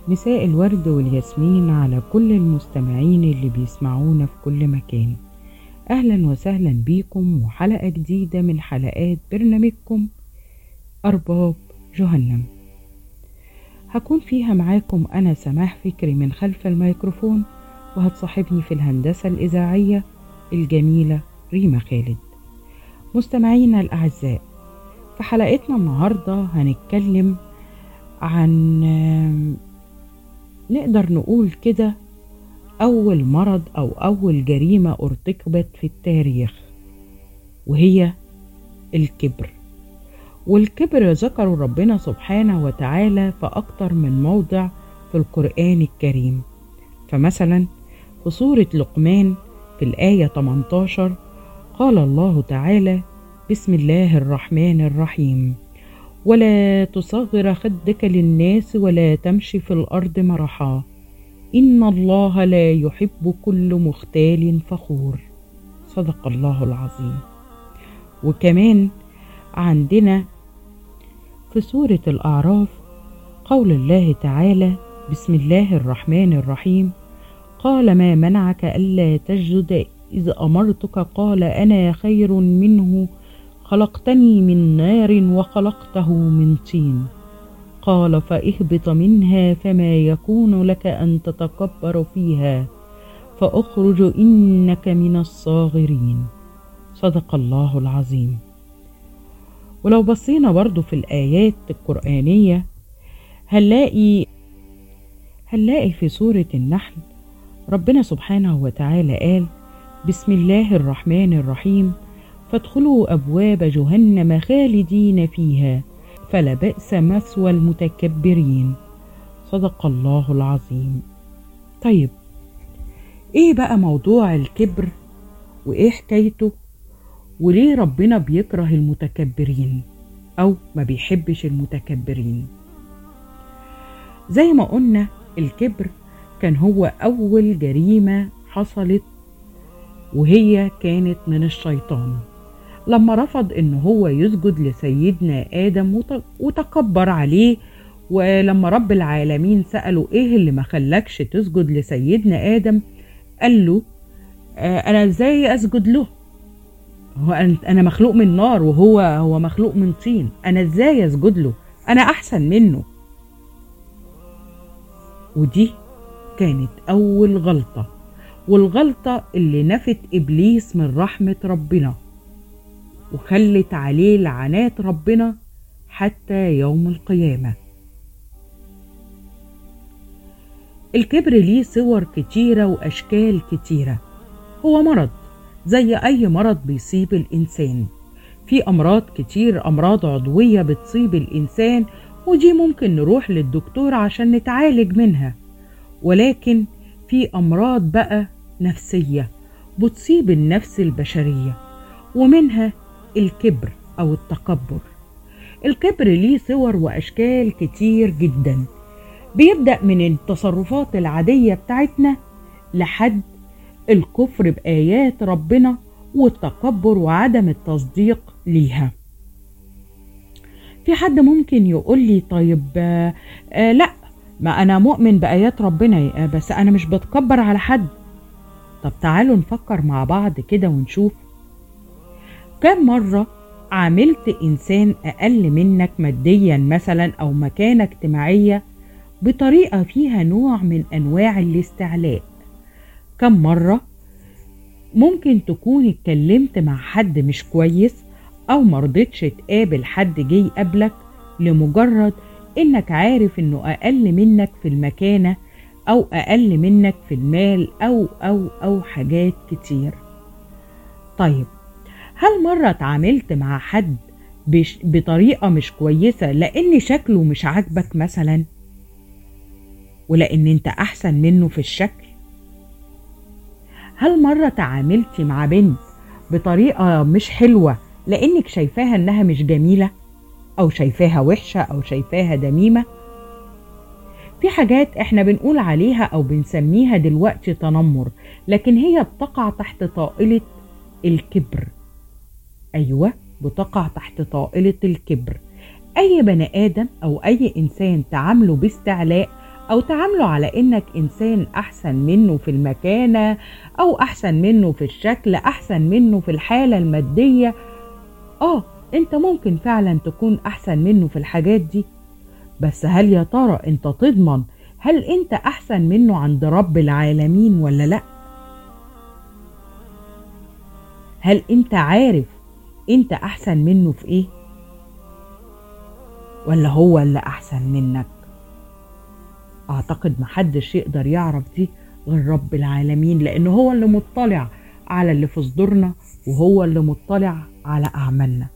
مساء الورد والياسمين على كل المستمعين اللي بيسمعونا في كل مكان. أهلا وسهلا بيكم وحلقة جديدة من حلقات برنامجكم أرباب جهنم. هكون فيها معاكم أنا سماح فكري من خلف الميكروفون، وهتصاحبني في الهندسة الإذاعية الجميلة ريما خالد. مستمعينا الأعزاء، في حلقتنا النهاردة هنتكلم عن نقدر نقول كده أول مرض أو أول جريمة ارتكبت في التاريخ، وهي الكبر. والكبر ذكره ربنا سبحانه وتعالى في أكتر من موضع في القرآن الكريم. فمثلا في سورة لقمان في الآية 18 قال الله تعالى: بسم الله الرحمن الرحيم: ولا تصغر خدك للناس ولا تمشي في الأرض مرحا إن الله لا يحب كل مختال فخور. صدق الله العظيم. وكمان عندنا في سورة الأعراف قول الله تعالى: بسم الله الرحمن الرحيم: قال ما منعك ألا تسجد إذ أمرتك قال أنا خير منه خلقتني من نار وخلقته من طين قال فاهبط منها فما يكون لك أن تتكبر فيها فاخرج إنك من الصاغرين. صدق الله العظيم. ولو بصينا برضو في الآيات القرآنية هنلاقي في سورة النحل ربنا سبحانه وتعالى قال: بسم الله الرحمن الرحيم: فادخلوا أبواب جهنم خالدين فيها فلبئس مثوى المتكبرين. صدق الله العظيم. طيب، ايه بقى موضوع الكبر وايه حكايته، وليه ربنا بيكره المتكبرين او ما بيحبش المتكبرين؟ زي ما قلنا الكبر كان هو اول جريمة حصلت، وهي كانت من الشيطان لما رفض ان هو يسجد لسيدنا آدم وتكبر عليه. ولما رب العالمين سأله ايه اللي ما خلاكش تسجد لسيدنا آدم، قال له انا ازاي اسجد له؟ هو انا مخلوق من نار وهو مخلوق من طين، انا ازاي اسجد له؟ انا احسن منه. ودي كانت اول غلطة، والغلطة اللي نفت ابليس من رحمة ربنا وخلت عليه لعنات ربنا حتى يوم القيامة. الكبر ليه صور كتيرة وأشكال كتيرة. هو مرض زي أي مرض بيصيب الإنسان. في أمراض كتير، أمراض عضوية بتصيب الإنسان، ودي ممكن نروح للدكتور عشان نتعالج منها. ولكن في أمراض بقى نفسية بتصيب النفس البشرية، ومنها الكبر أو التكبر. الكبر ليه صور وأشكال كتير جدا، بيبدأ من التصرفات العادية بتاعتنا لحد الكفر بآيات ربنا والتكبر وعدم التصديق ليها. في حد ممكن يقول لي طيب لا، ما أنا مؤمن بآيات ربنا بس أنا مش بتكبر على حد. طب تعالوا نفكر مع بعض كده ونشوف كم مرة عاملت إنسان أقل منك ماديا مثلا أو مكانة اجتماعية بطريقة فيها نوع من أنواع الاستعلاء. كم مرة ممكن تكون اتكلمت مع حد مش كويس أو مرضتش تقابل حد جاي يقابلك لمجرد إنك عارف إنه أقل منك في المكانة أو أقل منك في المال أو حاجات كتير. طيب، هل مرة اتعاملت مع حد بطريقة مش كويسة لأن شكله مش عاجبك مثلا، ولأن انت أحسن منه في الشكل؟ هل مرة تعاملتي مع بنت بطريقة مش حلوة لأنك شايفاها إنها مش جميلة أو شايفاها وحشة أو شايفاها دميمة؟ في حاجات احنا بنقول عليها أو بنسميها دلوقتي تنمر، لكن هي بتقع تحت طائلة الكبر. أيوة، بتقع تحت طائلة الكبر. أي بني آدم أو أي إنسان تعامله باستعلاء أو تعامله على إنك إنسان أحسن منه في المكانة، أو أحسن منه في الشكل، أحسن منه في الحالة المادية. أنت ممكن فعلا تكون أحسن منه في الحاجات دي، بس هل يا ترى أنت تضمن هل أنت أحسن منه عند رب العالمين ولا لأ؟ هل أنت عارف أنت أحسن منه في إيه؟ ولا هو اللي أحسن منك؟ أعتقد محدش يقدر يعرف دي غير رب العالمين، لأنه هو اللي مطلع على اللي في صدورنا، وهو اللي مطلع على أعمالنا.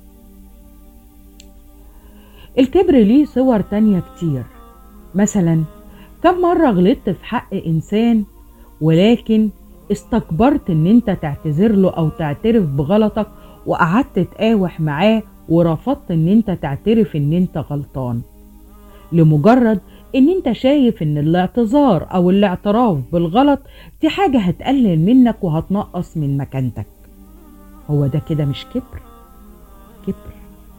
الكبر ليه صور تانية كتير. مثلا كم مرة غلطت في حق إنسان ولكن استكبرت إن أنت تعتذر له أو تعترف بغلطك، وقعدت تقاوح معاه ورفضت إن أنت تعترف إن أنت غلطان، لمجرد إن أنت شايف إن الاعتذار أو الاعتراف بالغلط دي حاجة هتقلل منك وهتنقص من مكانتك. هو ده كده مش كبر؟ كبر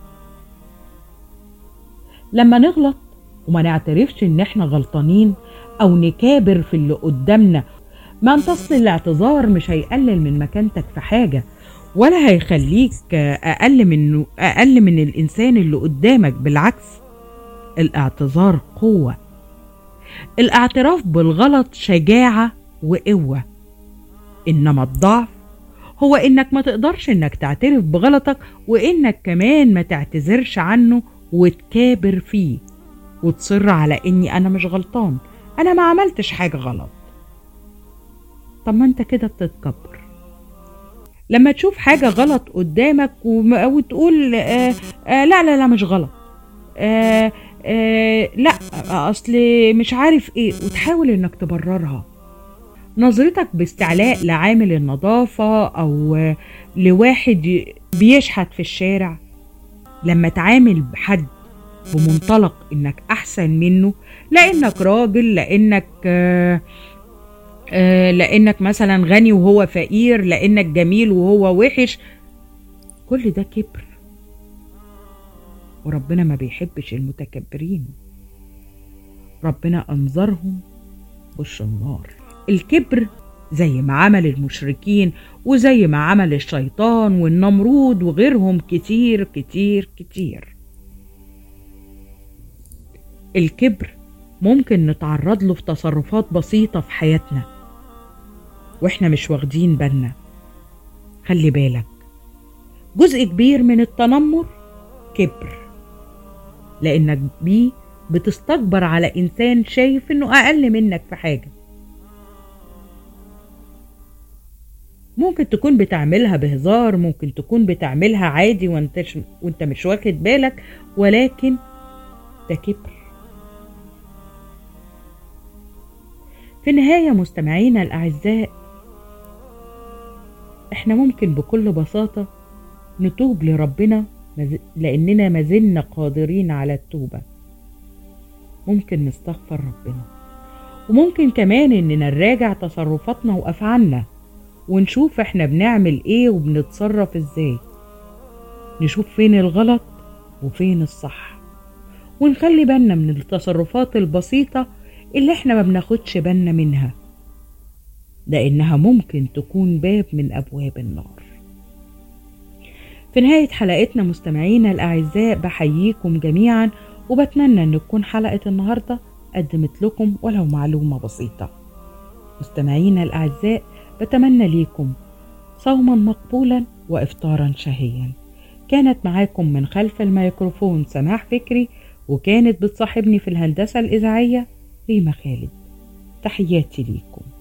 لما نغلط وما نعترفش إن إحنا غلطانين، أو نكابر في اللي قدامنا. ما انت اصل الاعتذار مش هيقلل من مكانتك في حاجة، ولا هيخليك أقل من الإنسان اللي قدامك. بالعكس، الاعتذار قوة. الاعتراف بالغلط شجاعة وقوة، إنما الضعف هو إنك ما تقدرش إنك تعترف بغلطك، وإنك كمان ما تعتذرش عنه وتكابر فيه وتصر على إني أنا مش غلطان، أنا ما عملتش حاجة غلط. طب ما أنت كده بتتكبر. لما تشوف حاجة غلط قدامك وتقول لا لا لا مش غلط، لا أصل مش عارف إيه، وتحاول إنك تبررها. نظرتك باستعلاء لعامل النظافة أو لواحد بيشحت في الشارع. لما تعامل بحد بمنطلق إنك أحسن منه، لأنك راجل، لأنك مثلا غني وهو فقير، لأنك جميل وهو وحش، كل ده كبر. وربنا ما بيحبش المتكبرين، ربنا أنظرهم وش النار. الكبر زي ما عمل المشركين، وزي ما عمل الشيطان والنمرود وغيرهم كتير كتير كتير. الكبر ممكن نتعرض له في تصرفات بسيطة في حياتنا واحنا مش واخدين بالنا. خلي بالك، جزء كبير من التنمر كبر، لأنك بيه بتستكبر على إنسان شايف إنه أقل منك في حاجة. ممكن تكون بتعملها بهزار، ممكن تكون بتعملها عادي وانت مش واخد بالك، ولكن ده كبر. في النهاية مستمعينا الأعزاء، احنا ممكن بكل بساطة نتوب لربنا، لأننا ما زلنا قادرين على التوبة. ممكن نستغفر ربنا، وممكن كمان إننا نراجع تصرفاتنا وأفعالنا ونشوف احنا بنعمل ايه وبنتصرف ازاي، نشوف فين الغلط وفين الصح، ونخلي بالنا من التصرفات البسيطة اللي احنا ما بناخدش بالنا منها، لأنها ممكن تكون باب من أبواب النار. في نهاية حلقتنا مستمعينا الأعزاء، بحييكم جميعا، وبتمنى أن تكون حلقة النهاردة قدمت لكم ولو معلومة بسيطة. مستمعينا الأعزاء، بتمنى ليكم صوما مقبولا وإفطارا شهيا. كانت معاكم من خلف الميكروفون سماح فكري، وكانت بتصاحبني في الهندسة الإذاعية ريما خالد. تحياتي ليكم.